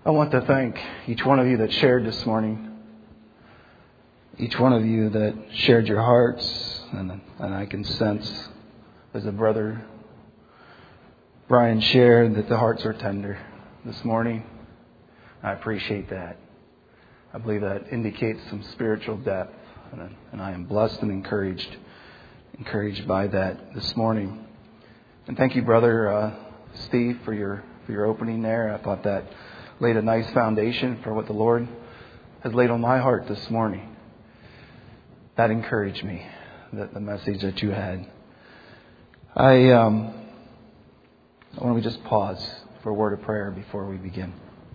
I want to thank each one of you that shared this morning. Each one of you that shared your hearts. And I can sense, as a brother Brian shared, that the hearts are tender this morning. I appreciate that. I believe that indicates some spiritual depth. And I am blessed and encouraged by that this morning. And thank you, Brother Steve, for your opening there. I thought that laid a nice foundation for what the Lord has laid on my heart this morning. That encouraged me, that the message that you had. I want to just pause for a word of prayer before we begin.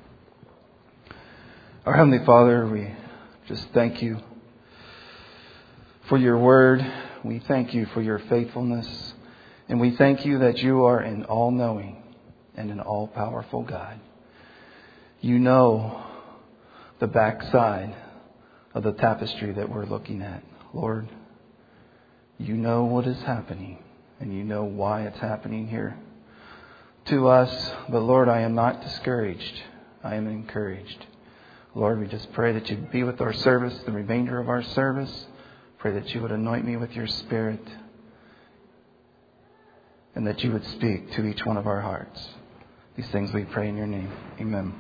Our Heavenly Father, we just thank you for your word. We thank you for your faithfulness. And we thank you that you are an all-knowing and an all-powerful God. You know the backside of the tapestry that we're looking at. Lord, you know what is happening, and you know why it's happening here to us. But Lord, I am not discouraged. I am encouraged. Lord, we just pray that you'd be with our service, the remainder of our service. Pray that you would anoint me with your Spirit, and that you would speak to each one of our hearts. These things we pray in your name. Amen.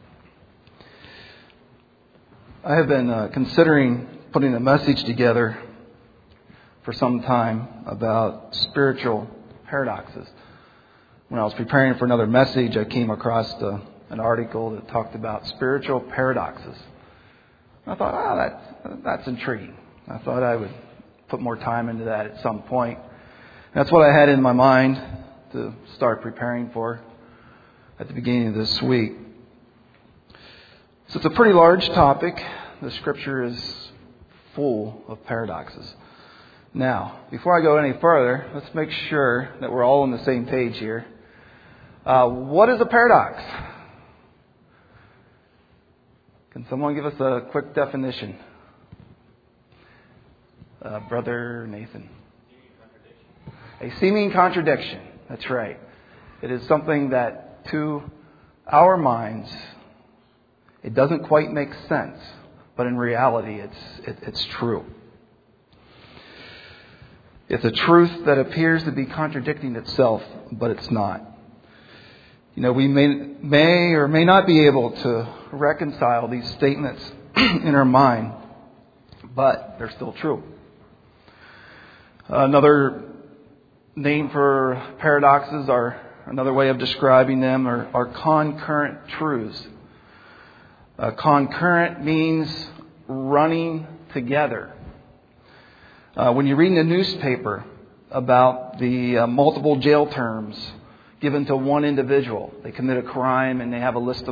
I have been considering putting a message together for some time about spiritual paradoxes. When I was preparing for another message, I came across an article that talked about spiritual paradoxes. I thought, that's intriguing. I thought I would put more time into that at some point. That's what I had in my mind to start preparing for at the beginning of this week. So it's a pretty large topic. The Scripture is full of paradoxes. Now, before I go any further, let's make sure that we're all on the same page here. What is a paradox? Can someone give us a quick definition? Brother Nathan. A seeming contradiction. That's right. It is something that to our minds, it doesn't quite make sense, but in reality, it's true. It's a truth that appears to be contradicting itself, but it's not. You know, we may or may not be able to reconcile these statements in our mind, but they're still true. Another name for paradoxes, are another way of describing them, are concurrent truths. Concurrent means running together. When you read in the newspaper about the multiple jail terms given to one individual, they commit a crime and they have a list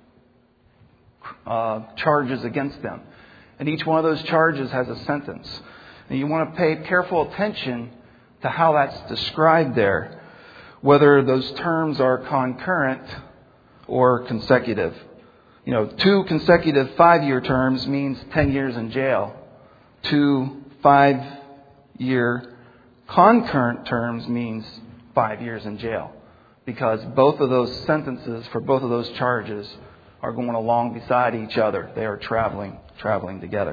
of charges against them. And each one of those charges has a sentence. And you want to pay careful attention to how that's described there, whether those terms are concurrent or consecutive. You know, 2 consecutive 5-year terms means 10 years in jail. 2 5-year concurrent terms means 5 years in jail, because both of those sentences for both of those charges are going along beside each other. They are traveling together.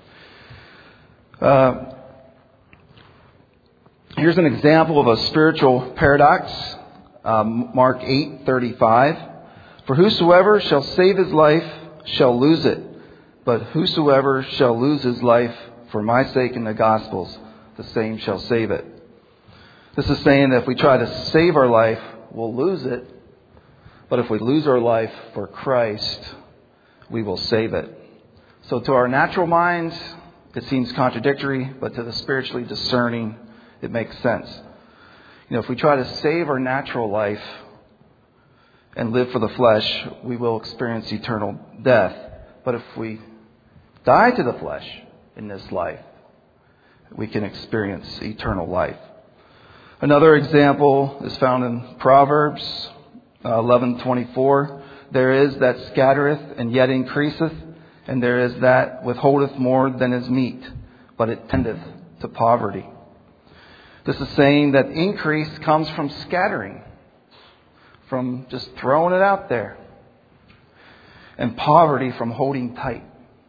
Here's an example of a spiritual paradox. Mark 8:35. For whosoever shall save his life shall lose it, but whosoever shall lose his life for my sake and the gospel's, the same shall save it. This is saying that if we try to save our life, we'll lose it. But if we lose our life for Christ, we will save it. So to our natural minds, it seems contradictory, but to the spiritually discerning, it makes sense. You know, if we try to save our natural life and live for the flesh, we will experience eternal death. But if we die to the flesh in this life, we can experience eternal life. Another example is found in Proverbs 11:24. There is that scattereth and yet increaseth, and there is that withholdeth more than is meet, but it tendeth to poverty. This is saying that increase comes from scattering, from just throwing it out there. and poverty from holding tight.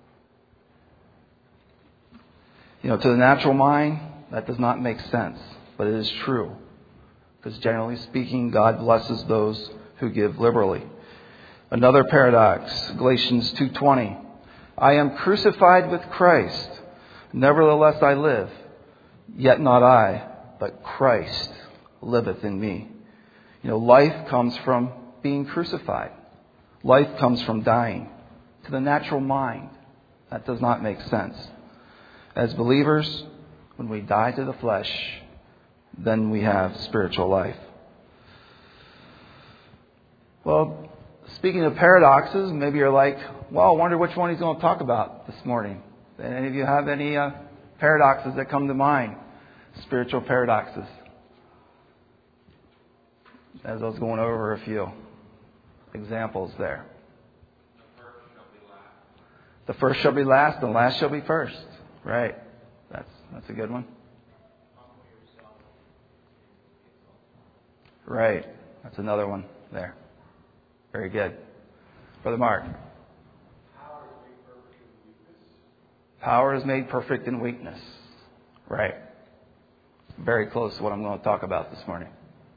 To the natural mind, that does not make sense, but it is true. Because generally speaking, God blesses those who give liberally. Another paradox, Galatians 2:20. I am crucified with Christ. Nevertheless I live. Yet not I, but Christ liveth in me. Life comes from being crucified. Life comes from dying. To the natural mind, that does not make sense. As believers, when we die to the flesh, then we have spiritual life. Well, speaking of paradoxes, maybe you're like, well, I wonder which one he's going to talk about this morning. Any of you have any paradoxes that come to mind? Spiritual paradoxes. As I was going over a few examples there. The first shall be last, and last shall be first. Right. That's a good one. Right. That's another one there. Very good. Brother Mark. Power is made perfect in weakness. Right. Very close to what I'm going to talk about this morning.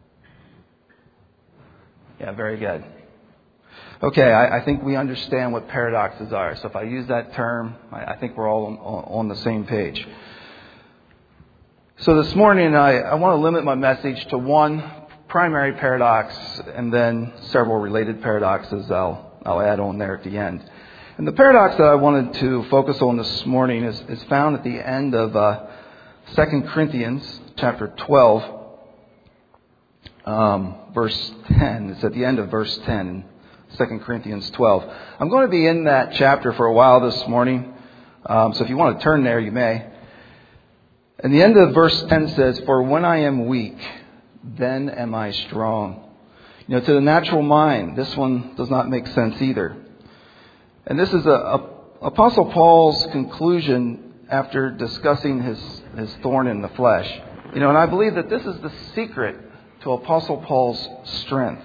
Yeah, very good. Okay, I think we understand what paradoxes are. So if I use that term, I think we're all on the same page. So this morning, I want to limit my message to one primary paradox and then several related paradoxes I'll add on there at the end. And the paradox that I wanted to focus on this morning is found at the end of 2 Corinthians chapter 12, verse 10. It's at the end of verse 10. 2 Corinthians 12. I'm going to be in that chapter for a while this morning. So if you want to turn there, you may. And the end of verse 10 says, for when I am weak, then am I strong. To the natural mind, this one does not make sense either. And this is Apostle Paul's conclusion after discussing his thorn in the flesh. And I believe that this is the secret to Apostle Paul's strength.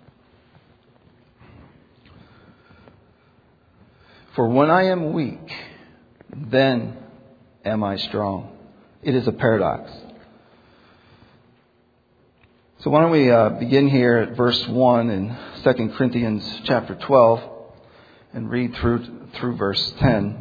For when I am weak, then am I strong. It is a paradox. So why don't we begin here at verse 1 in 2 Corinthians chapter 12 and read through verse 10.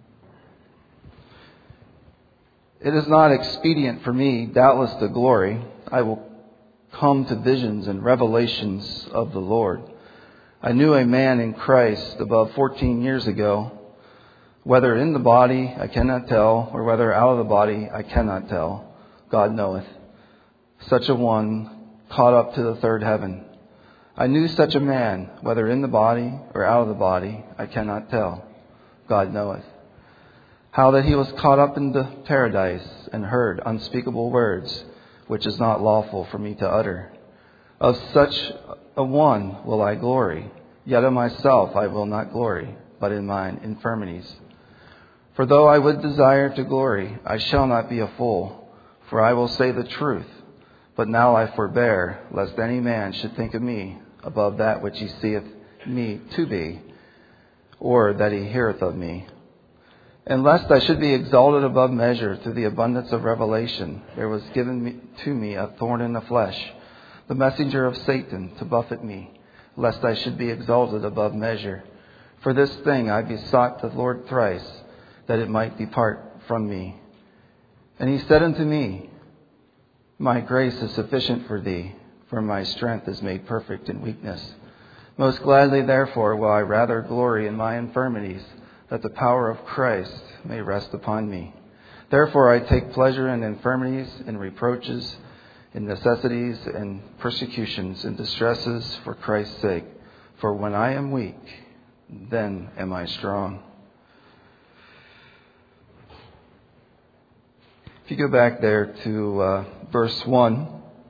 It is not expedient for me, doubtless, to glory. I will come to visions and revelations of the Lord. I knew a man in Christ above 14 years ago. Whether in the body, I cannot tell, or whether out of the body, I cannot tell. God knoweth. Such a one caught up to the third heaven. I knew such a man, whether in the body or out of the body, I cannot tell. God knoweth. How that he was caught up into paradise and heard unspeakable words, which is not lawful for me to utter. Of such a one will I glory, yet of myself I will not glory, but in mine infirmities. For though I would desire to glory, I shall not be a fool, for I will say the truth. But now I forbear, lest any man should think of me above that which he seeth me to be, or that he heareth of me. And lest I should be exalted above measure through the abundance of revelation, there was given to me a thorn in the flesh, the messenger of Satan, to buffet me, lest I should be exalted above measure. For this thing I besought the Lord thrice, that it might depart from me. And he said unto me, my grace is sufficient for thee, for my strength is made perfect in weakness. Most gladly, therefore, will I rather glory in my infirmities, that the power of Christ may rest upon me. Therefore I take pleasure in infirmities, in reproaches, in necessities, and persecutions, and distresses for Christ's sake. For when I am weak, then am I strong. If you go back there to verse 1,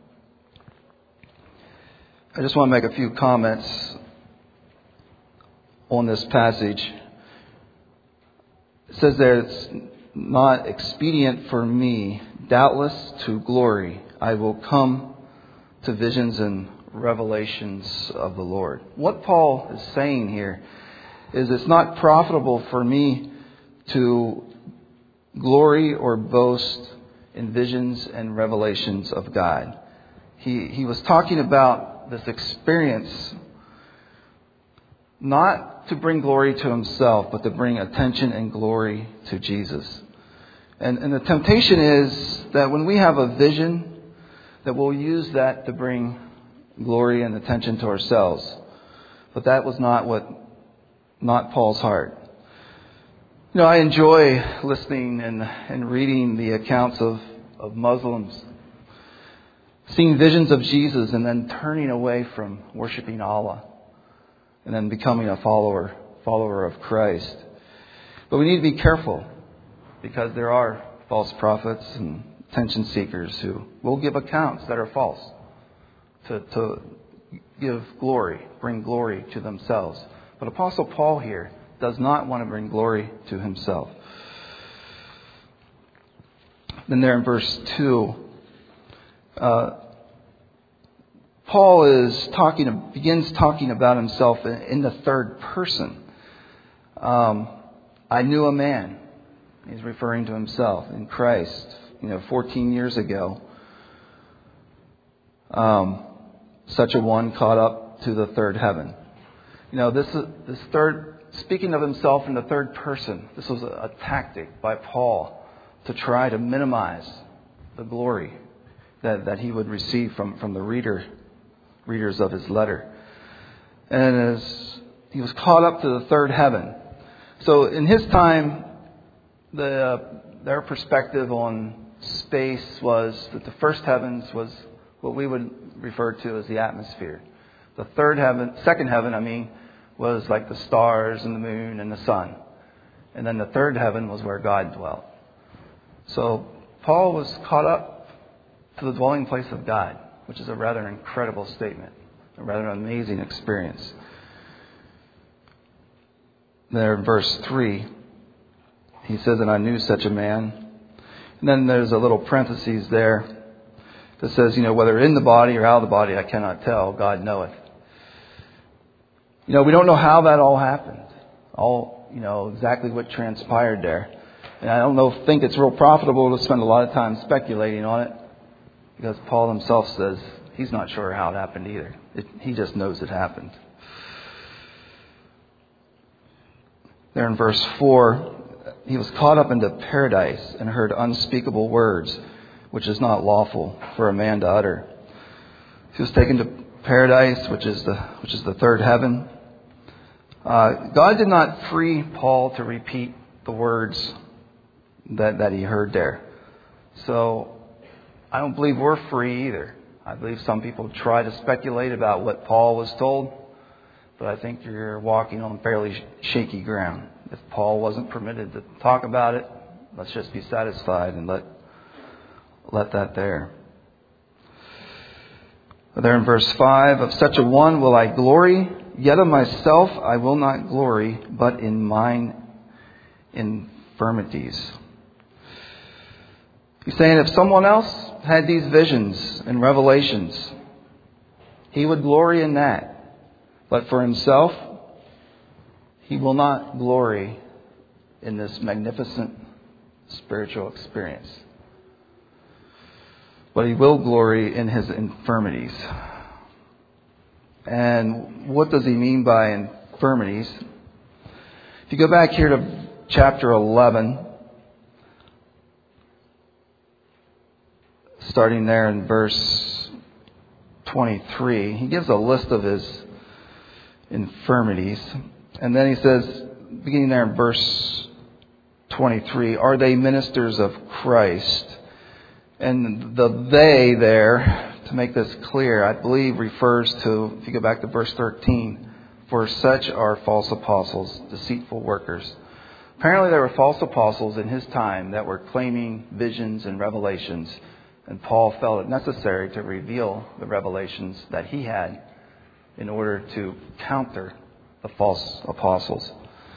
I just want to make a few comments on this passage. It says there, it's not expedient for me, doubtless, to glory. I will come to visions and revelations of the Lord. What Paul is saying here is it's not profitable for me to glory or boast in visions and revelations of God. He was talking about this experience not to bring glory to himself, but to bring attention and glory to Jesus. And the temptation is that when we have a vision, that we'll use that to bring glory and attention to ourselves. But that was not Paul's heart. You know, I enjoy listening and reading the accounts of Muslims seeing visions of Jesus and then turning away from worshiping Allah and then becoming a follower of Christ. But we need to be careful, because there are false prophets and attention seekers who will give accounts that are false to give glory, bring glory to themselves. But Apostle Paul here does not want to bring glory to himself. Then there in verse 2, Paul begins talking about himself in the third person. I knew a man. He's referring to himself in Christ, 14 years ago. Such a one caught up to the third heaven. Speaking of himself in the third person, this was a tactic by Paul to try to minimize the glory that he would receive from the readers of his letter. And as he was caught up to the third heaven. So in his time, their perspective on space was that the first heavens was what we would refer to as the atmosphere. The second heaven, was like the stars and the moon and the sun. And then the third heaven was where God dwelt. So Paul was caught up to the dwelling place of God, which is a rather incredible statement, a rather amazing experience. There in verse 3, he says, and I knew such a man. And then there's a little parenthesis there that says, whether in the body or out of the body, I cannot tell. God knoweth. We don't know how that all happened. Exactly what transpired there. And I don't think it's real profitable to spend a lot of time speculating on it, because Paul himself says he's not sure how it happened either. He just knows it happened. There in verse 4, he was caught up into paradise and heard unspeakable words, which is not lawful for a man to utter. He was taken to paradise, which is the third heaven. God did not free Paul to repeat the words that he heard there. So I don't believe we're free either. I believe some people try to speculate about what Paul was told, but I think you're walking on fairly shaky ground. If Paul wasn't permitted to talk about it, let's just be satisfied and let that there. There in verse 5, of such a one will I glory, yet of myself I will not glory, but in mine infirmities. He's saying if someone else had these visions and revelations, he would glory in that. But for himself, he will not glory in this magnificent spiritual experience. But he will glory in his infirmities. And what does he mean by infirmities? If you go back here to chapter 11, starting there in verse 23, he gives a list of his infirmities. And then he says, beginning there in verse 23, are they ministers of Christ? And the they there, to make this clear, I believe refers to, if you go back to verse 13, for such are false apostles, deceitful workers. Apparently there were false apostles in his time that were claiming visions and revelations. And Paul felt it necessary to reveal the revelations that he had in order to counter the false apostles.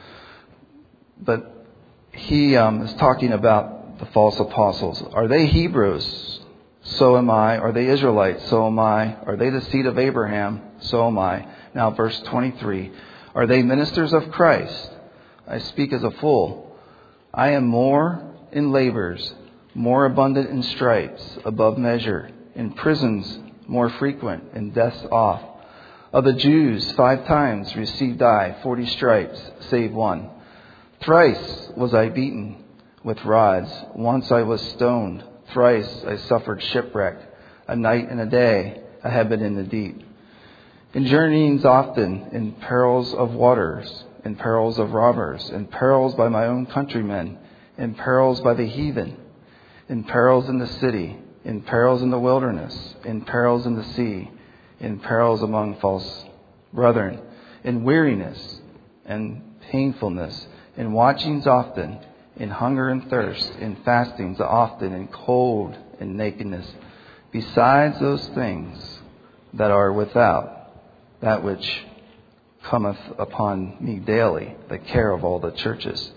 But he is talking about the false apostles. Are they Hebrews? So am I. Are they Israelites? So am I. Are they the seed of Abraham? So am I. Now verse 23. Are they ministers of Christ? I speak as a fool. I am more in labors, more abundant in stripes, above measure, in prisons more frequent, in deaths oft. Of the Jews 5 times received I 40 stripes, save one. Thrice was I beaten with rods. Once I was stoned. Thrice I suffered shipwreck. A night and a day I have been in the deep. In journeyings often, in perils of waters, in perils of robbers, in perils by my own countrymen, in perils by the heathen, in perils in the city, in perils in the wilderness, in perils in the sea, in perils among false brethren, in weariness and painfulness, in watchings often, in hunger and thirst, in fastings often, in cold and nakedness, besides those things that are without, that which cometh upon me daily, the care of all the churches.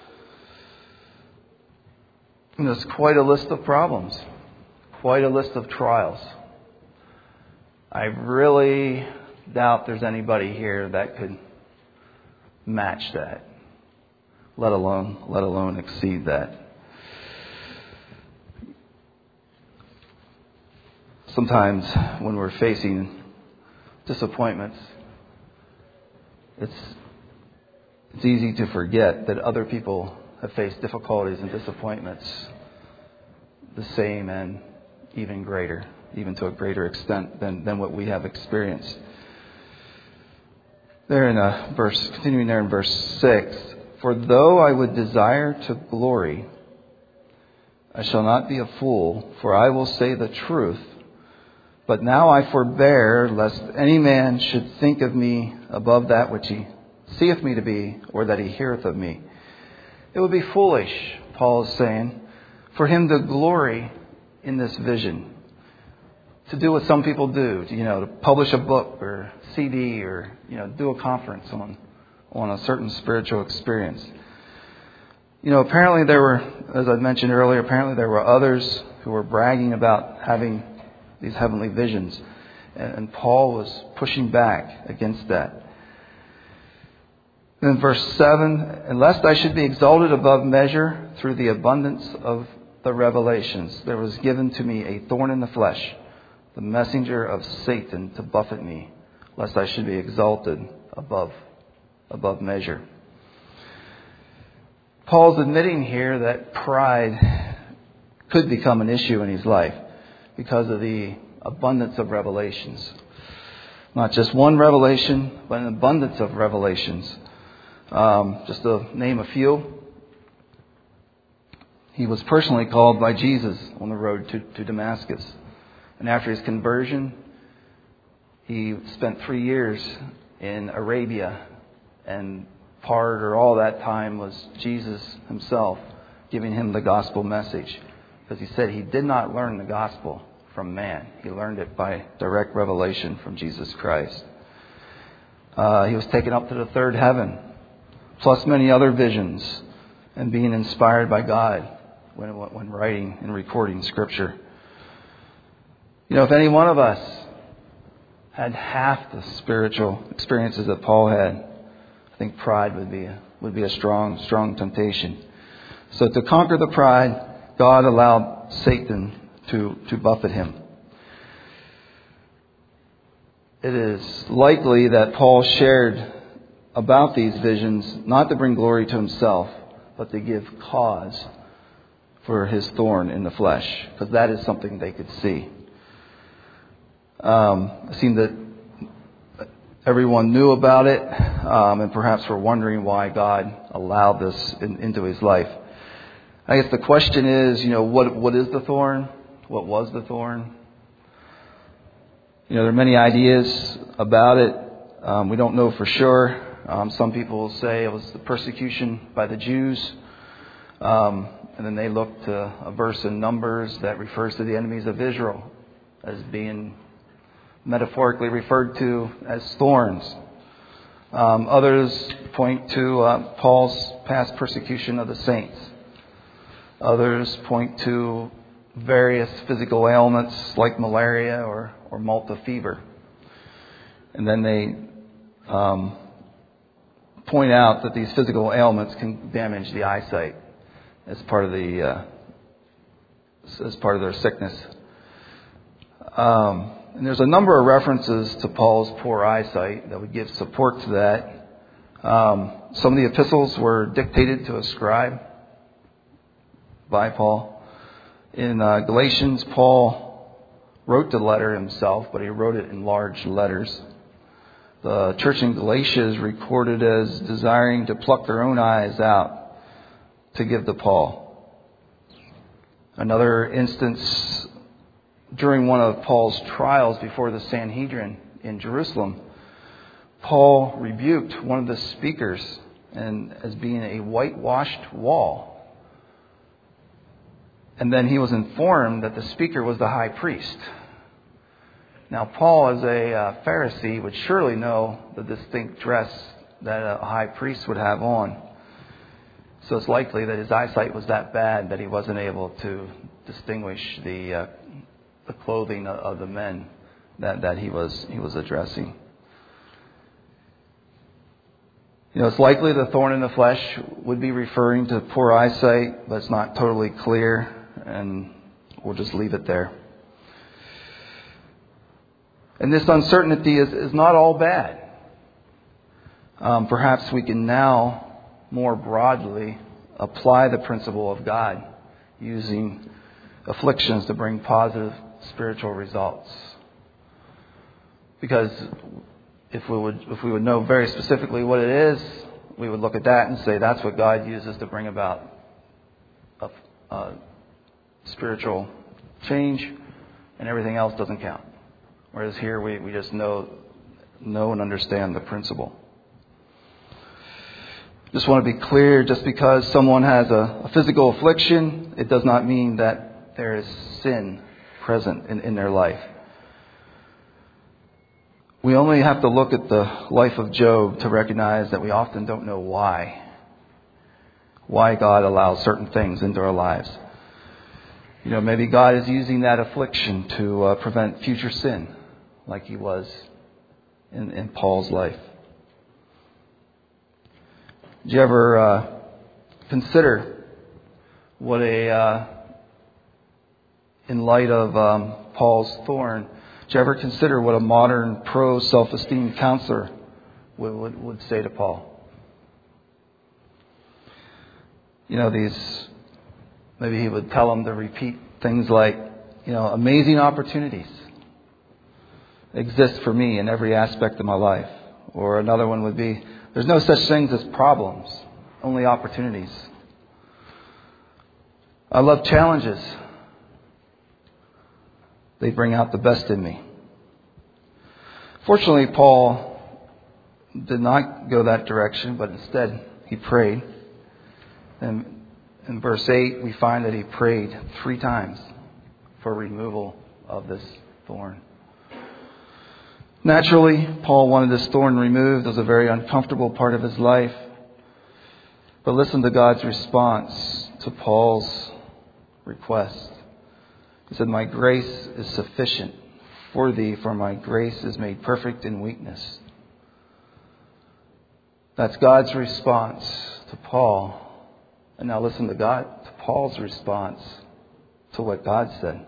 And there's quite a list of problems, quite a list of trials. I really doubt there's anybody here that could match that, let alone exceed that. Sometimes when we're facing disappointments, it's easy to forget that other people have faced difficulties and disappointments the same and even greater, even to a greater extent than what we have experienced. There in continuing there in verse 6, for though I would desire to glory, I shall not be a fool, for I will say the truth. But now I forbear, lest any man should think of me above that which he seeth me to be, or that he heareth of me. It would be foolish, Paul is saying, for him to glory in this vision. To do what some people do, to publish a book or CD or, do a conference on a certain spiritual experience. Apparently there were, as I mentioned earlier, there were others who were bragging about having these heavenly visions. And Paul was pushing back against that. Then verse 7, and lest I should be exalted above measure through the abundance of the revelations, there was given to me a thorn in the flesh, the messenger of Satan to buffet me, lest I should be exalted above measure. Paul's admitting here that pride could become an issue in his life because of the abundance of revelations. Not just one revelation, but an abundance of revelations. Just to name a few. He was personally called by Jesus on the road to Damascus. And after his conversion, he spent 3 years in Arabia. And all that time was Jesus himself giving him the gospel message. Because he said he did not learn the gospel from man. He learned it by direct revelation from Jesus Christ. He was taken up to the third heaven, plus many other visions, and being inspired by God when writing and recording Scripture. If any one of us had half the spiritual experiences that Paul had, I think pride would be a strong temptation. So to conquer the pride, God allowed Satan to buffet him. It is likely that Paul shared about these visions not to bring glory to himself, but to give cause for his thorn in the flesh, because that is something they could see. It seemed that everyone knew about it, and perhaps were wondering why God allowed this into his life. I guess the question is, what is the thorn? What was the thorn? There are many ideas about it. We don't know for sure. Some people will say it was the persecution by the Jews. And then they look to a verse in Numbers that refers to the enemies of Israel as being metaphorically referred to as thorns. Others point to Paul's past persecution of the saints. Others point to various physical ailments like malaria or Malta fever. And then they point out that these physical ailments can damage the eyesight as part of their sickness. And there's a number of references to Paul's poor eyesight that would give support to that. Some of the epistles were dictated to a scribe by Paul. In Galatians, Paul wrote the letter himself, but he wrote it in large letters. The church in Galatia is recorded as desiring to pluck their own eyes out to give to Paul. Another instance, during one of Paul's trials before the Sanhedrin in Jerusalem, Paul rebuked one of the speakers as being a whitewashed wall. And then he was informed that the speaker was the high priest. Now, Paul, as a Pharisee, would surely know the distinct dress that a high priest would have on. So it's likely that his eyesight was that bad that he wasn't able to distinguish the clothing of the men that he was addressing. It's likely the thorn in the flesh would be referring to poor eyesight, but it's not totally clear, and we'll just leave it there. And this uncertainty is not all bad. Perhaps we can now more broadly apply the principle of God using afflictions to bring positive spiritual results. Because if we would know very specifically what it is, we would look at that and say that's what God uses to bring about a spiritual change, and everything else doesn't count. Whereas here we just know and understand the principle. Just want to be clear, just because someone has a physical affliction, it does not mean that there is sin present in their life. We only have to look at the life of Job to recognize that we often don't know why God allows certain things into our lives. Maybe God is using that affliction to prevent future sin, like he was in Paul's life. Did you ever consider what in light of Paul's thorn, did you ever consider what a modern pro-self-esteem counselor would say to Paul? Maybe he would tell him to repeat things like, amazing opportunities exist for me in every aspect of my life. Or another one would be, there's no such things as problems, only opportunities. I love challenges. They bring out the best in me. Fortunately, Paul did not go that direction, but instead he prayed. And in verse 8, we find that he prayed 3 times for removal of this thorn. Naturally, Paul wanted this thorn removed. It was a very uncomfortable part of his life. But listen to God's response to Paul's request. He said, "My grace is sufficient for thee, for my grace is made perfect in weakness." That's God's response to Paul. And now listen to Paul's response to what God said.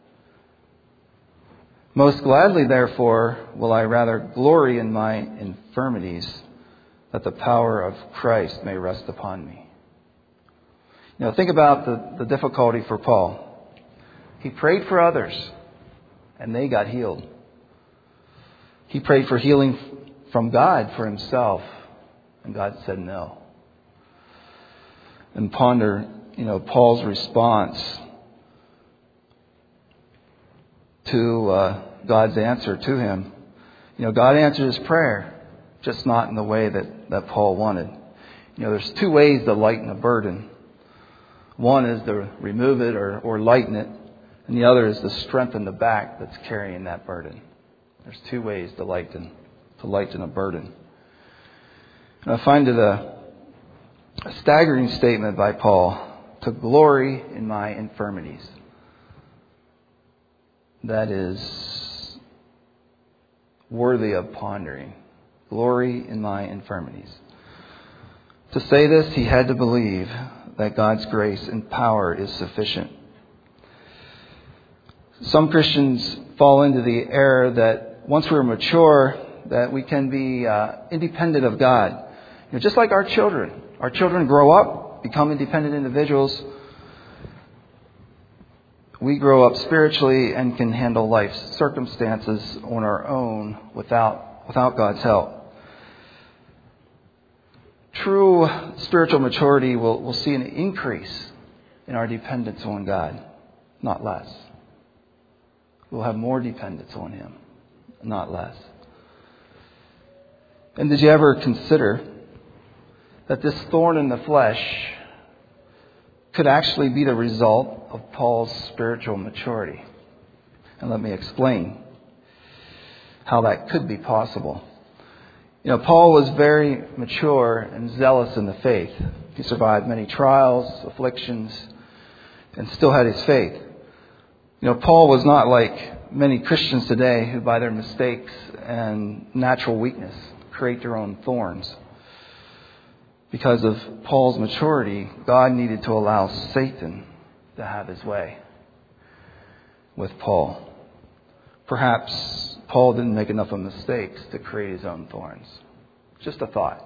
"Most gladly, therefore, will I rather glory in my infirmities, that the power of Christ may rest upon me." Think about the difficulty for Paul. He prayed for others, and they got healed. He prayed for healing from God for himself, and God said no. And ponder, Paul's response to God's answer to him. God answered his prayer, just not in the way that Paul wanted. There's 2 ways to lighten a burden. One is to remove it or lighten it, and the other is to strengthen the back that's carrying that burden. There's 2 ways to lighten a burden. And I find it a staggering statement by Paul, to glory in my infirmities. That is worthy of pondering. Glory in my infirmities. To say this, he had to believe that God's grace and power is sufficient. Some Christians fall into the error that once we're mature, that we can be independent of God. Just like our children. Our children grow up, become independent individuals. We grow up spiritually and can handle life's circumstances on our own without God's help. True spiritual maturity will see an increase in our dependence on God, not less. We'll have more dependence on Him, not less. And did you ever consider that this thorn in the flesh could actually be the result of Paul's spiritual maturity? And let me explain how that could be possible. Paul was very mature and zealous in the faith. He survived many trials, afflictions, and still had his faith. Paul was not like many Christians today who, by their mistakes and natural weakness, create their own thorns. Because of Paul's maturity, God needed to allow Satan to have his way with Paul. Perhaps Paul didn't make enough of mistakes to create his own thorns. Just a thought.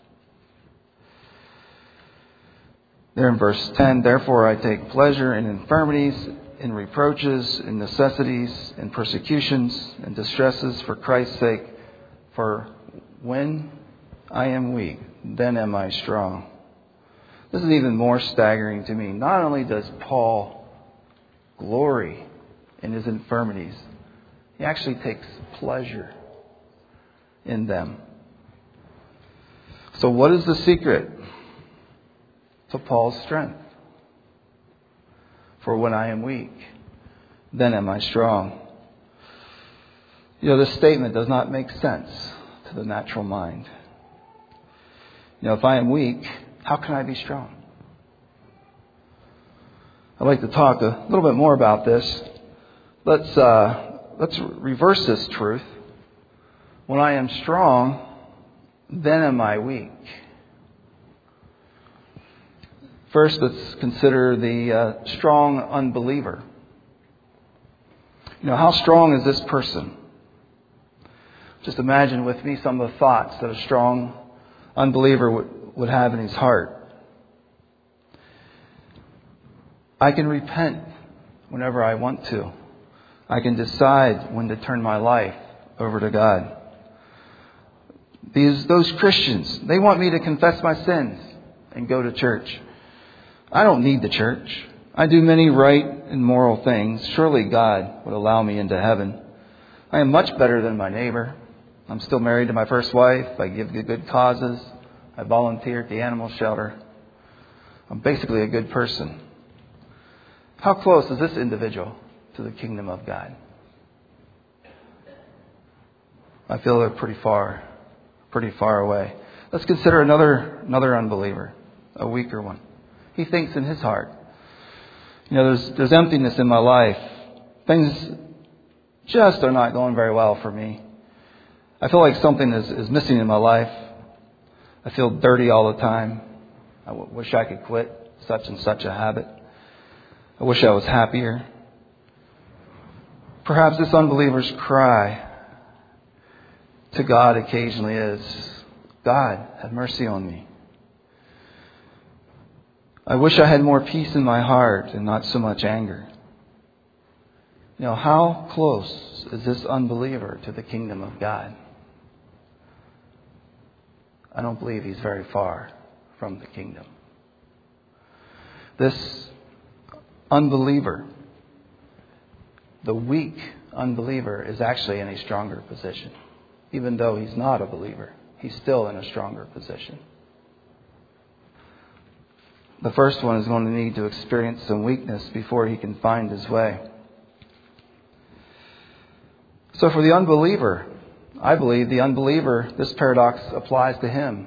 There in verse 10, therefore I take pleasure in infirmities, in reproaches, in necessities, in persecutions, in distresses for Christ's sake. For when I am weak, then am I strong. This is even more staggering to me. Not only does Paul glory in his infirmities, he actually takes pleasure in them. So what is the secret to Paul's strength? For when I am weak, then am I strong. This statement does not make sense to the natural mind. If I am weak, how can I be strong? I'd like to talk a little bit more about this. Let's reverse this truth. When I am strong, then am I weak. First, let's consider the strong unbeliever. How strong is this person? Just imagine with me some of the thoughts that a strong unbeliever would have in his heart. I can repent whenever I want to. I can decide when to turn my life over to God. Those Christians, they want me to confess my sins and go to church. I don't need the church. I do many right and moral things. Surely God would allow me into heaven. I am much better than my neighbor. I'm still married to my first wife. I give to good causes. I volunteer at the animal shelter. I'm basically a good person. How close is this individual to the kingdom of God? I feel they're pretty far away. Let's consider another unbeliever, a weaker one. He thinks in his heart, there's emptiness in my life. Things just are not going very well for me. I feel like something is missing in my life. I feel dirty all the time. I wish I could quit such and such a habit. I wish I was happier. Perhaps this unbeliever's cry to God occasionally is, God, have mercy on me. I wish I had more peace in my heart and not so much anger. How close is this unbeliever to the kingdom of God? I don't believe he's very far from the kingdom. This unbeliever, the weak unbeliever, is actually in a stronger position. Even though he's not a believer, he's still in a stronger position. The first one is going to need to experience some weakness before he can find his way. So for the unbeliever, I believe the unbeliever, this paradox applies to him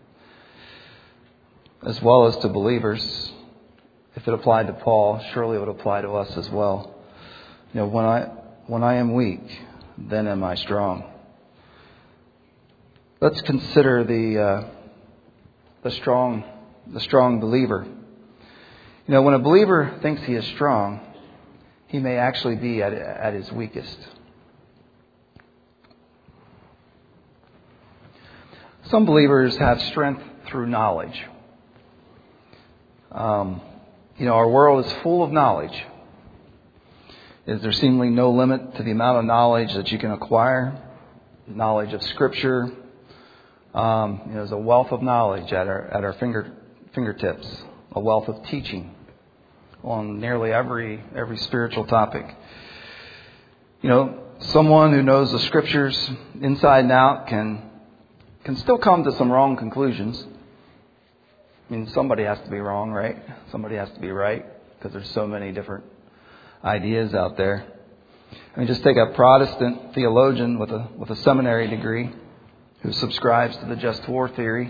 as well as to believers. If it applied to Paul, surely it would apply to us as well. When I am weak, then am I strong. Let's consider the the strong believer. You know, when a believer thinks he is strong, he may actually be at his weakest. Some believers have strength through knowledge. Our world is full of knowledge. Is there seemingly no limit to the amount of knowledge that you can acquire? Knowledge of Scripture. There's a wealth of knowledge at our fingertips. A wealth of teaching on nearly every spiritual topic. Someone who knows the Scriptures inside and out can still come to some wrong conclusions. I mean, somebody has to be wrong, right? Somebody has to be right, because there's so many different ideas out there. I mean, just take a Protestant theologian with a seminary degree who subscribes to the just war theory,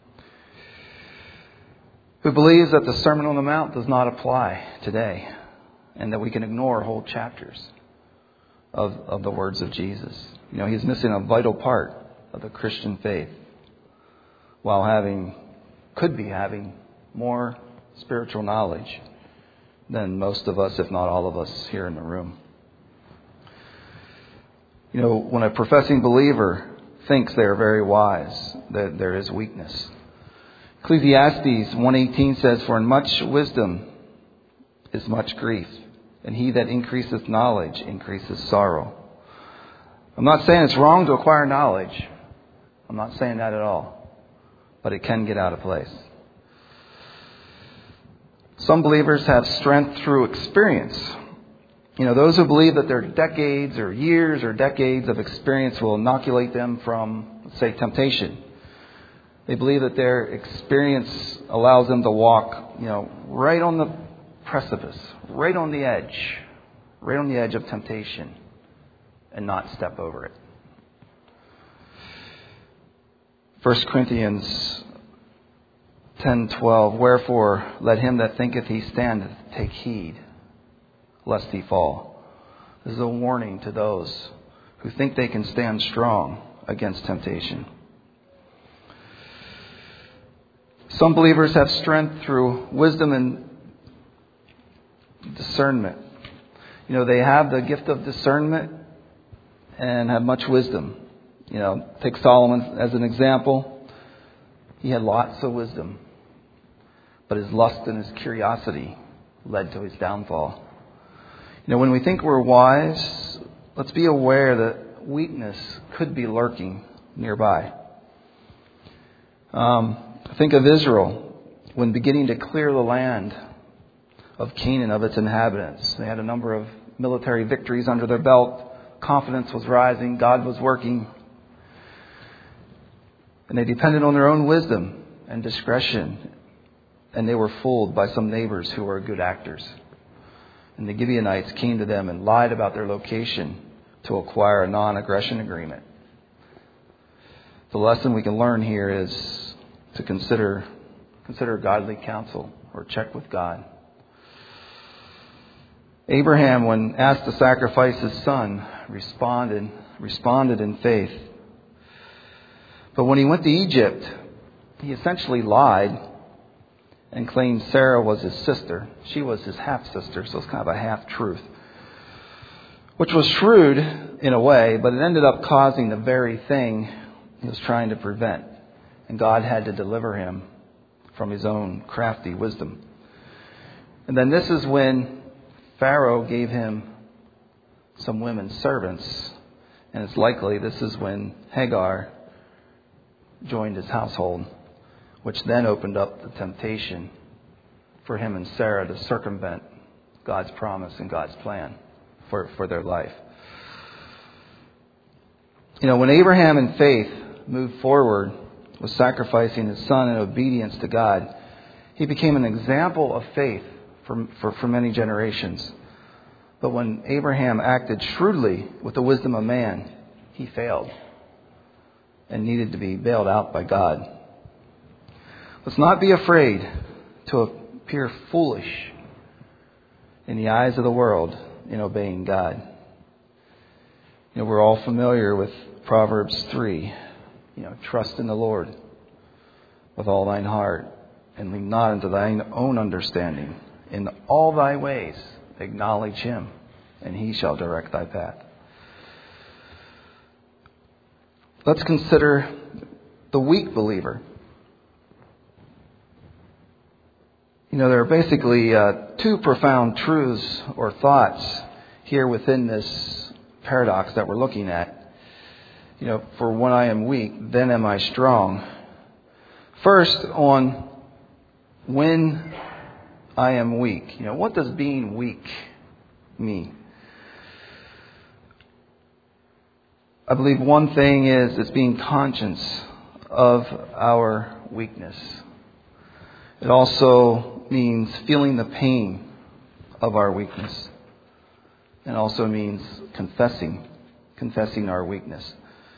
who believes that the Sermon on the Mount does not apply today, and that we can ignore whole chapters of the words of Jesus. He's missing a vital part of the Christian faith, while could be having more spiritual knowledge than most of us, if not all of us, here in the room. When a professing believer thinks they are very wise, that there is weakness. Ecclesiastes 1:18 says, "For in much wisdom is much grief, and he that increaseth knowledge increases sorrow." I'm not saying it's wrong to acquire knowledge. I'm not saying that at all. But it can get out of place. Some believers have strength through experience. Those who believe that their decades or years or decades of experience will inoculate them from, let's say, temptation. They believe that their experience allows them to walk, right on the precipice, right on the edge of temptation, and not step over it. 1 Corinthians 10:12, "Wherefore let him that thinketh he standeth take heed, lest he fall." This is a warning to those who think they can stand strong against temptation. Some believers have strength through wisdom and discernment. They have the gift of discernment and have much wisdom. Take Solomon as an example. He had lots of wisdom, but his lust and his curiosity led to his downfall. When we think we're wise, let's be aware that weakness could be lurking nearby. Think of Israel when beginning to clear the land of Canaan of its inhabitants. They had a number of military victories under their belt. Confidence was rising. God was working. And they depended on their own wisdom and discretion. And they were fooled by some neighbors who were good actors. And the Gibeonites came to them and lied about their location to acquire a non-aggression agreement. The lesson we can learn here is to consider godly counsel, or check with God. Abraham, when asked to sacrifice his son, responded in faith. But when he went to Egypt, he essentially lied and claimed Sarah was his sister. She was his half-sister, so it's kind of a half-truth. Which was shrewd in a way, but it ended up causing the very thing he was trying to prevent. And God had to deliver him from his own crafty wisdom. And then this is when Pharaoh gave him some women servants. And it's likely this is when Hagar joined his household, which then opened up the temptation for him and Sarah to circumvent God's promise and God's plan for their life. When Abraham in faith moved forward with sacrificing his son in obedience to God, he became an example of faith for many generations. But when Abraham acted shrewdly with the wisdom of man, he failed and needed to be bailed out by God. Let's not be afraid to appear foolish in the eyes of the world in obeying God. We're all familiar with Proverbs 3. Trust in the Lord with all thine heart, and lean not unto thine own understanding. In all thy ways acknowledge him, and he shall direct thy path. Let's consider the weak believer. There are basically two profound truths or thoughts here within this paradox that we're looking at. For when I am weak, then am I strong. First, on when I am weak. What does being weak mean? I believe one thing is it's being conscious of our weakness. It also means feeling the pain of our weakness. And also means confessing our weakness.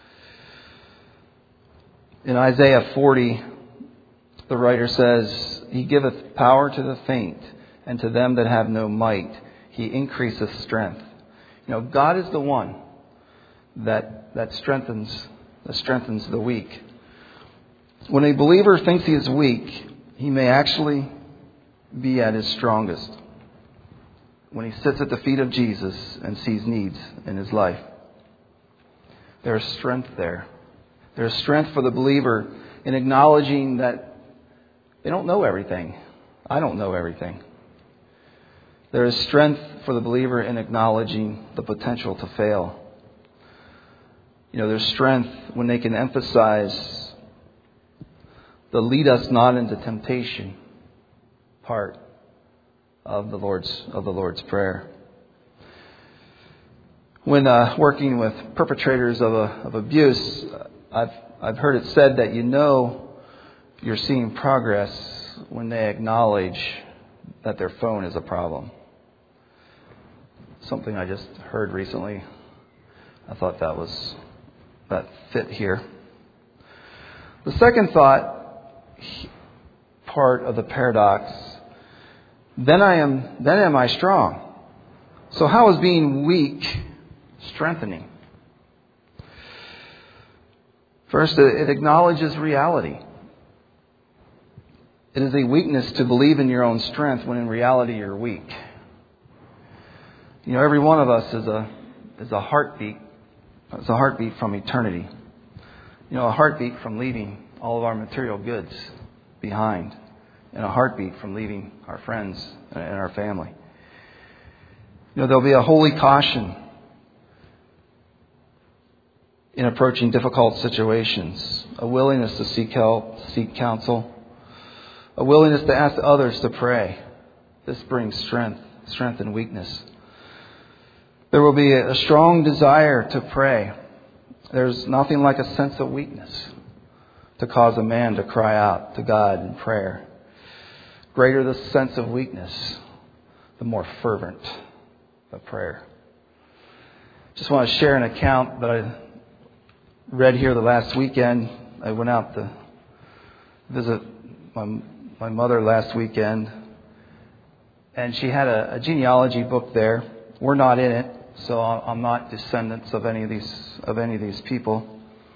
In Isaiah 40, the writer says, He giveth power to the faint, and to them that have no might, He increaseth strength. God is the one that strengthens the weak. When a believer thinks he is weak, he may actually be at his strongest when he sits at the feet of Jesus and sees needs in his life. There is strength there. There is strength for the believer in acknowledging that they don't know everything. I don't know everything. There is strength for the believer in acknowledging the potential to fail. There's strength when they can emphasize the lead us not into temptation part of the Lord's Prayer. When working with perpetrators of abuse, I've heard it said that you're seeing progress when they acknowledge that their phone is a problem. Something I just heard recently. I thought that fit here. The second thought part of the paradox, then am I strong. So how is being weak strengthening? First, it acknowledges reality. It is a weakness to believe in your own strength when in reality you're weak. Every one of us is a heartbeat. It's a heartbeat from eternity. A heartbeat from leaving all of our material goods behind. And a heartbeat from leaving our friends and our family. There'll be a holy caution in approaching difficult situations. A willingness to seek help, seek counsel. A willingness to ask others to pray. This brings strength and weakness. There will be a strong desire to pray. There's nothing like a sense of weakness to cause a man to cry out to God in prayer. Greater the sense of weakness, the more fervent the prayer. Just want to share an account that I read here the last weekend. I went out to visit my mother last weekend, and she had a genealogy book there. We're not in it, so I'm not descendants of any of these people.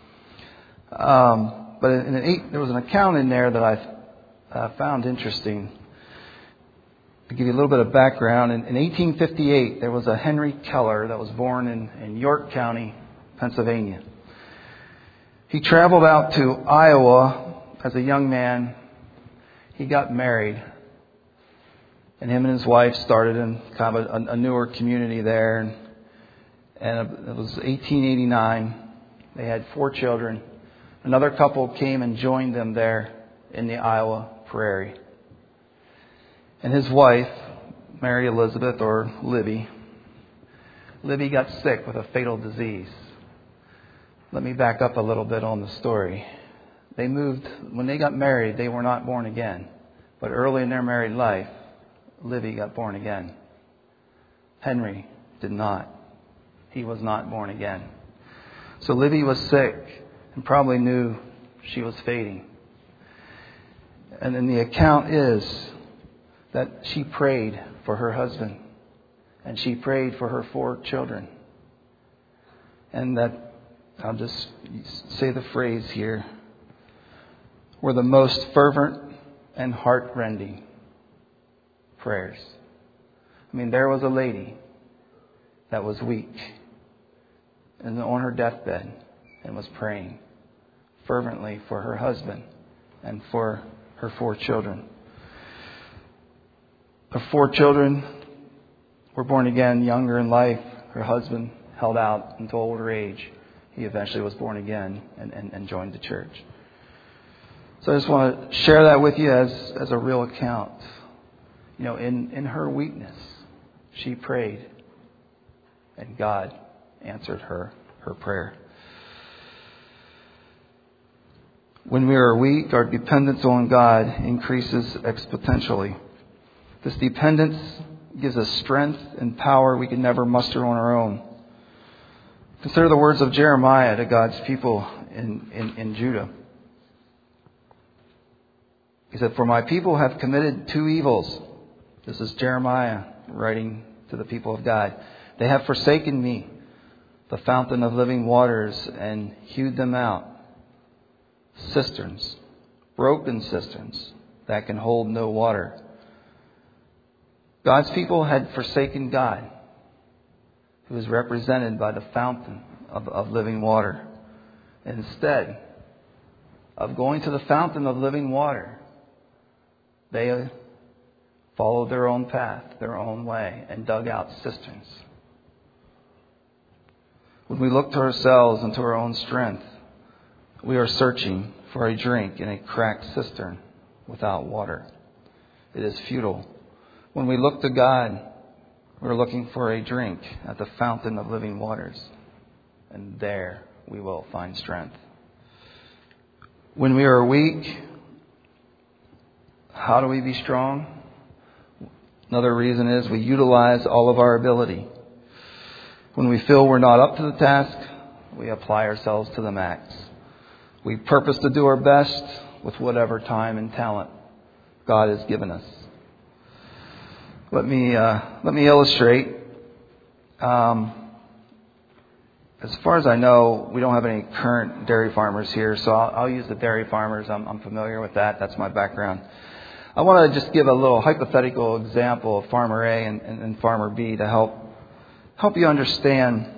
But there was an account in there that I found interesting. To give you a little bit of background, in 1858 there was a Henry Keller that was born in York County, Pennsylvania. He traveled out to Iowa as a young man. He got married. And him and his wife started in kind of a newer community there. And it was 1889. They had 4 children. Another couple came and joined them there in the Iowa prairie. And his wife, Mary Elizabeth, or Libby got sick with a fatal disease. Let me back up a little bit on the story. When they got married, they were not born again. But early in their married life, Libby got born again. Henry did not. He was not born again. So Libby was sick and probably knew she was fading. And then the account is that she prayed for her husband. And she prayed for her 4 children. And that, I'll just say the phrase here. were the most fervent and heart-rending prayers. I mean, there was a lady that was weak and on her deathbed and was praying fervently for her husband and for her 4 children. Her 4 children were born again younger in life. Her husband held out until older age. He eventually was born again and joined the church. So I just want to share that with you as a real account. You know, in her weakness, she prayed, and God answered her prayer. When we are weak, our dependence on God increases exponentially. This dependence gives us strength and power we can never muster on our own. Consider the words of Jeremiah to God's people in Judah. He said, "For my people have committed 2 evils." This is Jeremiah writing to the people of God. "They have forsaken me, the fountain of living waters, and hewed them out. Cisterns, broken cisterns that can hold no water." God's people had forsaken God, who is represented by the fountain of living water. Instead of going to the fountain of living water, they followed their own path, their own way, and dug out cisterns. When we look to ourselves and to our own strength, we are searching for a drink in a cracked cistern without water. It is futile. When we look to God, we're looking for a drink at the fountain of living waters, and there we will find strength. When we are weak, how do we be strong? Another reason is we utilize all of our ability. When we feel we're not up to the task, we apply ourselves to the max. We purpose to do our best with whatever time and talent God has given us. Let me illustrate. As far as I know, we don't have any current dairy farmers here, so I'll use the dairy farmers. I'm familiar with that. That's my background. I want to just give a little hypothetical example of Farmer A and Farmer B to help you understand,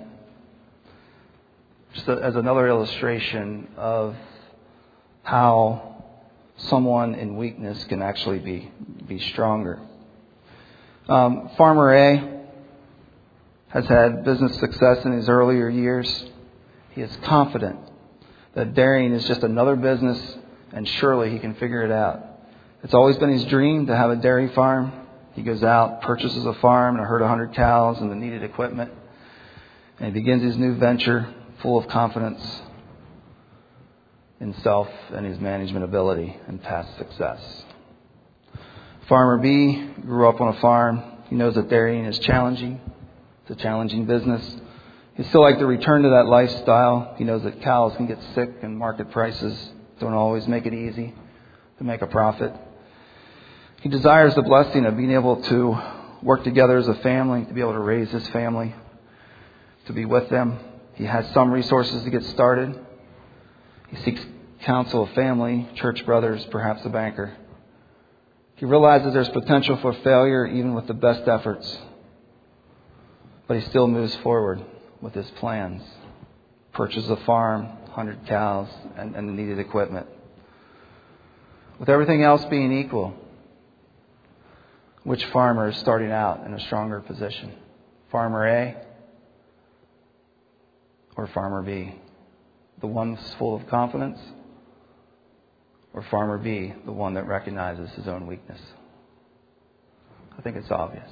just as another illustration of how someone in weakness can actually be stronger. Farmer A has had business success in his earlier years. He is confident that dairying is just another business, and surely he can figure it out. It's always been his dream to have a dairy farm. He goes out, purchases a farm and a herd of 100 cows and the needed equipment, and he begins his new venture full of confidence in self and his management ability and past success. Farmer B grew up on a farm. He knows that dairying is challenging. It's a challenging business. He'd still like to return to that lifestyle. He knows that cows can get sick and market prices don't always make it easy to make a profit. He desires the blessing of being able to work together as a family, to be able to raise his family, to be with them. He has some resources to get started. He seeks counsel of family, church brothers, perhaps a banker. He realizes there's potential for failure even with the best efforts. But he still moves forward with his plans. Purchases a farm, 100 cows, and the needed equipment. With everything else being equal, which farmer is starting out in a stronger position? Farmer A or Farmer B? The one that's full of confidence? Or Farmer B, the one that recognizes his own weakness? I think it's obvious.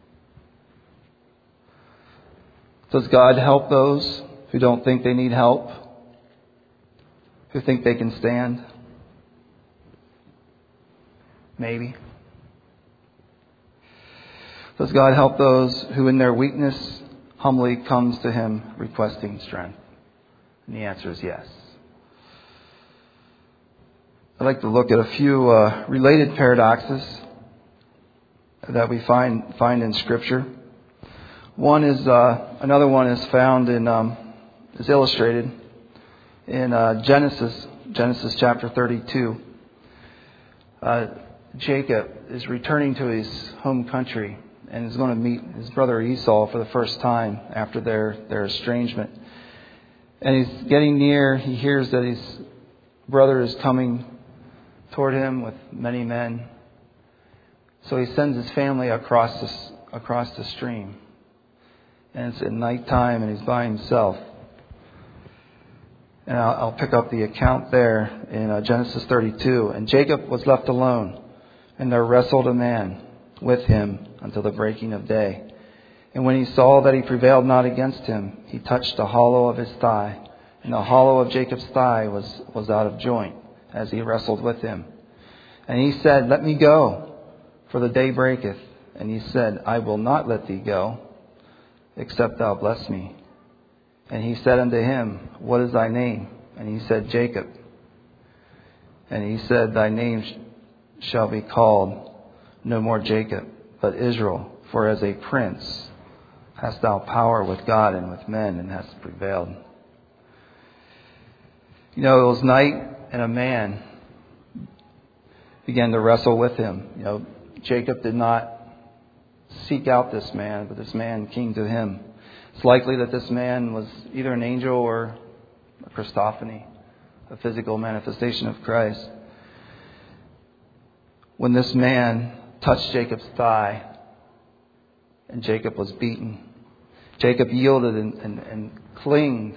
Does God help those who don't think they need help? Who think they can stand? Maybe. Does God help those who in their weakness humbly comes to Him requesting strength? And the answer is yes. I'd like to look at a few related paradoxes that we find in Scripture. Another one is found is illustrated in Genesis chapter 32. Jacob is returning to his home country and is going to meet his brother Esau for the first time after their estrangement. And he's getting near. He hears that his brother is coming toward him with many men. So he sends his family across the stream. And it's at nighttime and he's by himself. And I'll pick up the account there in Genesis 32. And Jacob was left alone, and there wrestled a man with him until the breaking of day. And when he saw that he prevailed not against him, he touched the hollow of his thigh. And the hollow of Jacob's thigh was out of joint as he wrestled with him. And he said, "Let me go, for the day breaketh." And he said, "I will not let thee go, except thou bless me." And he said unto him, "What is thy name?" And he said, "Jacob." And he said, "Thy name shall be called no more Jacob, but Israel. For as a prince hast thou power with God and with men, and hast prevailed." It was night, and a man began to wrestle with him. Jacob did not seek out this man, but this man came to him. It's likely that this man was either an angel or a Christophany, a physical manifestation of Christ. When this man touched Jacob's thigh and Jacob was beaten, Jacob yielded and clinged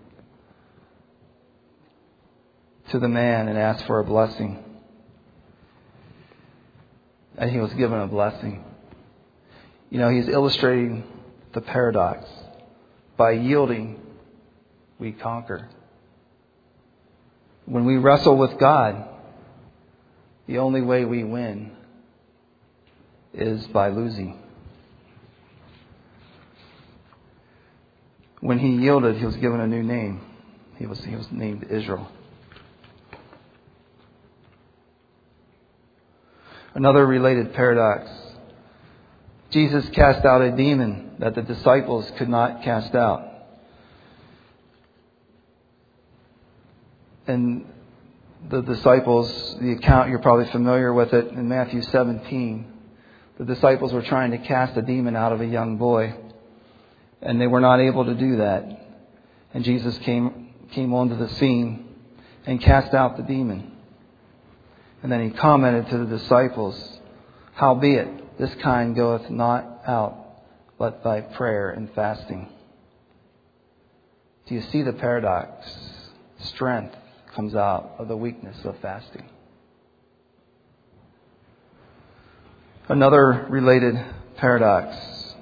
to the man and asked for a blessing. And he was given a blessing. He's illustrating the paradox. By yielding, we conquer. When we wrestle with God, the only way we win is by losing. When he yielded, he was given a new name. He was named Israel. Another related paradox. Jesus cast out a demon that the disciples could not cast out. And the disciples, the account, you're probably familiar with it, in Matthew 17. The disciples were trying to cast a demon out of a young boy, and they were not able to do that. And Jesus came onto the scene and cast out the demon. And then he commented to the disciples, "Howbeit, this kind goeth not out, but by prayer and fasting." Do you see the paradox? Strength comes out of the weakness of fasting. Another related paradox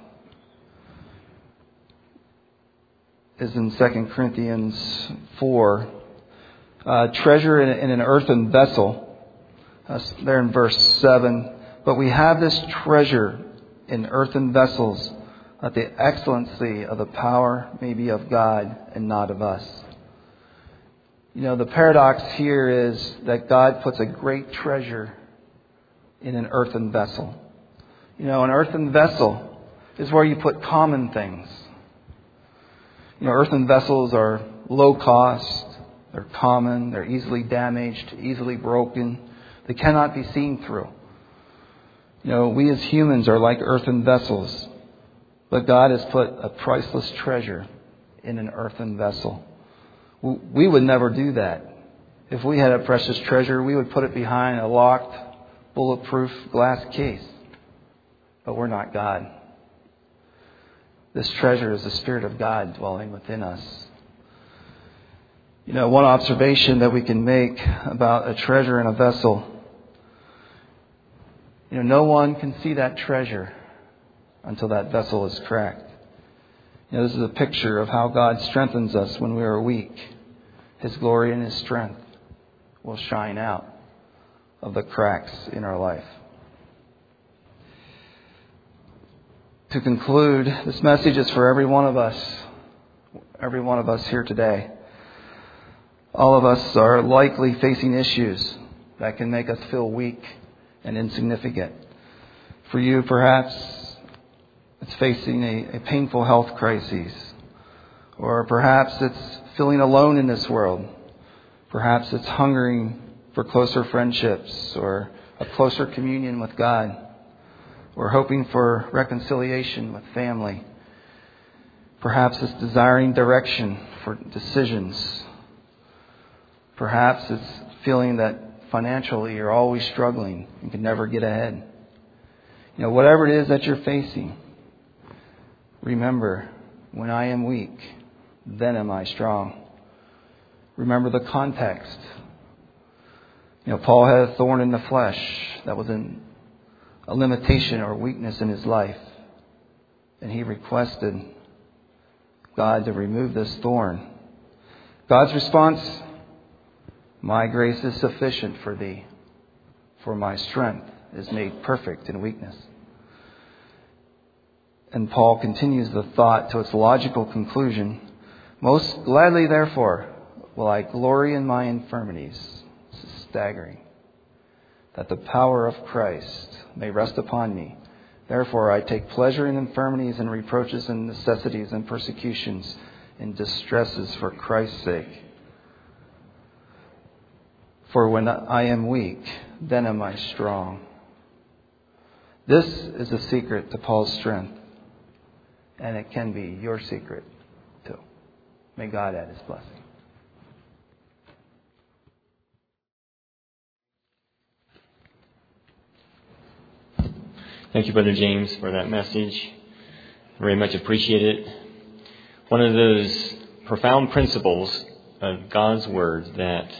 is in 2 Corinthians 4. Treasure in an earthen vessel. There in verse 7. "But we have this treasure in earthen vessels, that the excellency of the power may be of God and not of us." The paradox here is that God puts a great treasure in an earthen vessel. An earthen vessel is where you put common things. Earthen vessels are low cost, they're common, they're easily damaged, easily broken. They cannot be seen through. We as humans are like earthen vessels, but God has put a priceless treasure in an earthen vessel. We would never do that. If we had a precious treasure, we would put it behind a locked, bulletproof glass case. But we're not God. This treasure is the Spirit of God dwelling within us. One observation that we can make about a treasure in a vessel, no one can see that treasure until that vessel is cracked. This is a picture of how God strengthens us when we are weak. His glory and His strength will shine out of the cracks in our life. To conclude, this message is for every one of us here today. All of us are likely facing issues that can make us feel weak and insignificant. For you, perhaps, it's facing a painful health crisis. Or perhaps it's feeling alone in this world. Perhaps it's hungering for closer friendships or a closer communion with God. We're hoping for reconciliation with family. Perhaps it's desiring direction for decisions. Perhaps it's feeling that financially you're always struggling and can never get ahead. Whatever it is that you're facing, remember, when I am weak, then am I strong. Remember the context. Paul had a thorn in the flesh that was a limitation or weakness in his life. And he requested God to remove this thorn. God's response, my grace is sufficient for thee, for my strength is made perfect in weakness. And Paul continues the thought to its logical conclusion. Most gladly, therefore, will I glory in my infirmities. This is staggering. That the power of Christ may rest upon me. Therefore, I take pleasure in infirmities and reproaches and necessities and persecutions and distresses for Christ's sake. For when I am weak, then am I strong. This is the secret to Paul's strength. And it can be your secret too. May God add His blessing. Thank you, Brother James, for that message. Very much appreciate it. One of those profound principles of God's Word that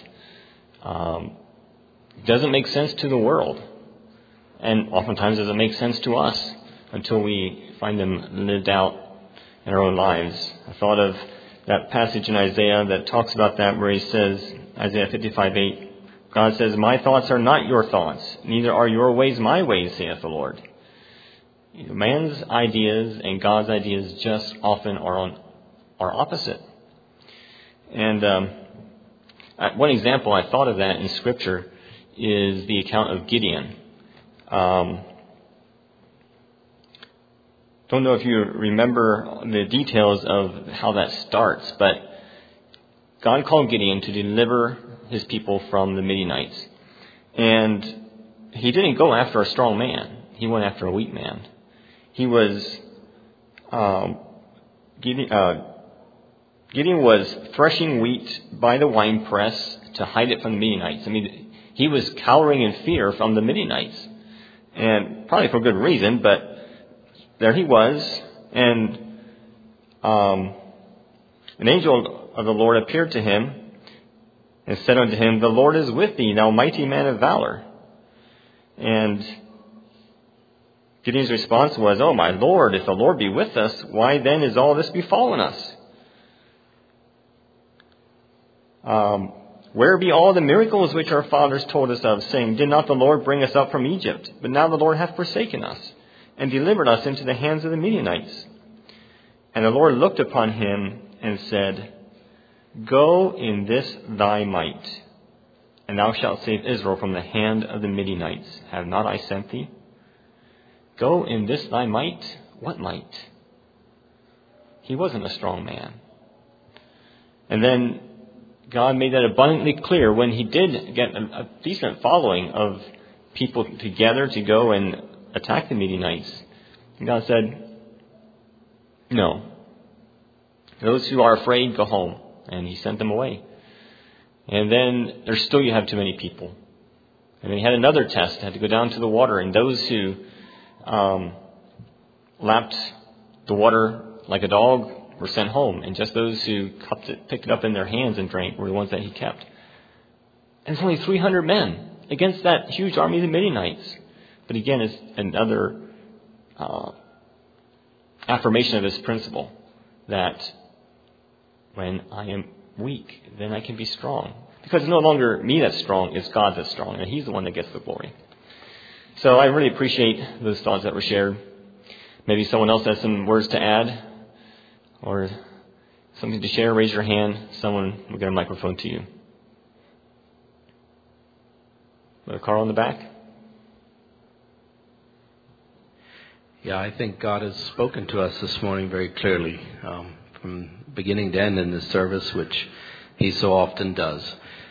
doesn't make sense to the world, and oftentimes doesn't make sense to us until we find them lived out in our own lives. I thought of that passage in Isaiah that talks about that, where he says, Isaiah 55:8, God says, my thoughts are not your thoughts, neither are your ways my ways, saith the Lord. Man's ideas and God's ideas just often are opposite. And one example I thought of that in Scripture is the account of Gideon. Don't know if you remember the details of how that starts, but God called Gideon to deliver his people from the Midianites. And he didn't go after a strong man. He went after a weak man. He was, Gideon was threshing wheat by the winepress to hide it from the Midianites. I mean, he was cowering in fear from the Midianites. And probably for good reason, but there he was, and an angel of the Lord appeared to him and said unto him, the Lord is with thee, thou mighty man of valor. And Gideon's response was, oh my Lord, if the Lord be with us, why then is all this befallen us? Where be all the miracles which our fathers told us of, saying, did not the Lord bring us up from Egypt? But now the Lord hath forsaken us, and delivered us into the hands of the Midianites. And the Lord looked upon him and said, go in this thy might, and thou shalt save Israel from the hand of the Midianites. Have not I sent thee? Go in this thy might? What might? He wasn't a strong man. And then God made that abundantly clear when he did get a decent following of people together to go and attack the Midianites. And God said, no. Those who are afraid, go home. And he sent them away. And then you have too many people. And then he had another test, had to go down to the water. And those who lapped the water like a dog were sent home. And just those who picked it up in their hands and drank were the ones that he kept. And it's only 300 men against that huge army of the Midianites. But again, it's another affirmation of this principle that when I am weak, then I can be strong. Because it's no longer me that's strong, it's God that's strong, and He's the one that gets the glory. So I really appreciate those thoughts that were shared. Maybe someone else has some words to add or something to share. Raise your hand. Someone will get a microphone to you. Brother Carl in the back. Yeah, I think God has spoken to us this morning very clearly, from beginning to end in this service, which He so often does.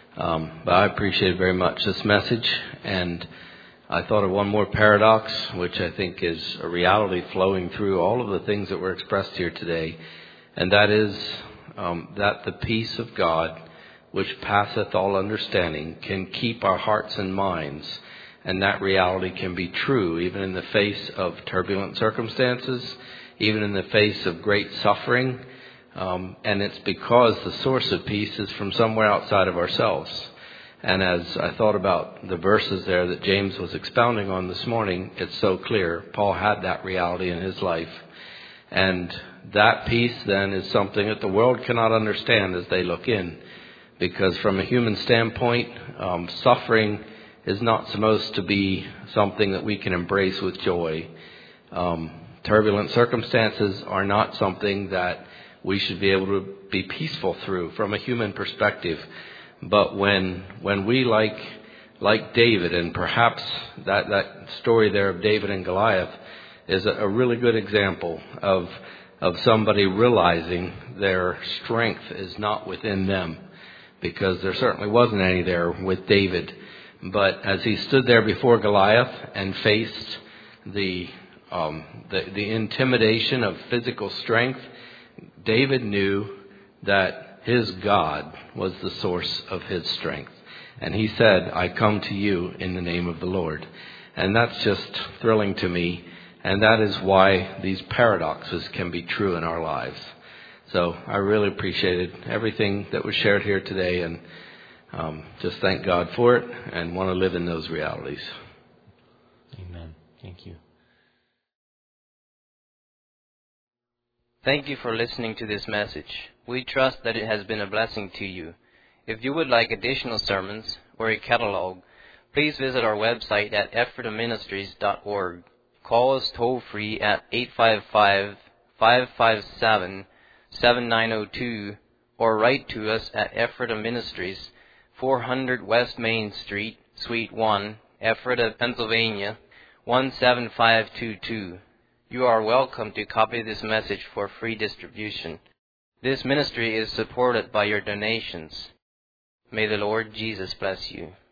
But I appreciate very much this message, and I thought of one more paradox, which I think is a reality flowing through all of the things that were expressed here today, and that is that the peace of God, which passeth all understanding, can keep our hearts and minds, and that reality can be true even in the face of turbulent circumstances, even in the face of great suffering. And it's because the source of peace is from somewhere outside of ourselves. And as I thought about the verses there that James was expounding on this morning, it's so clear. Paul had that reality in his life. And that peace then is something that the world cannot understand as they look in. Because from a human standpoint, suffering is not supposed to be something that we can embrace with joy. Turbulent circumstances are not something that we should be able to be peaceful through from a human perspective. But when we like David, and perhaps that story there of David and Goliath is a really good example of somebody realizing their strength is not within them, because there certainly wasn't any there with David. But as he stood there before Goliath and faced the intimidation of physical strength, David knew that his God was the source of his strength. And he said, I come to you in the name of the Lord. And that's just thrilling to me. And that is why these paradoxes can be true in our lives. So I really appreciated everything that was shared here today, and just thank God for it and want to live in those realities. Amen. Thank you. Thank you for listening to this message. We trust that it has been a blessing to you. If you would like additional sermons or a catalog, please visit our website at ephrataministries.org. Call us toll-free at 855-557-7902 or write to us at Ephrata Ministries, 400 West Main Street, Suite 1, Ephrata, Pennsylvania, 17522. You are welcome to copy this message for free distribution. This ministry is supported by your donations. May the Lord Jesus bless you.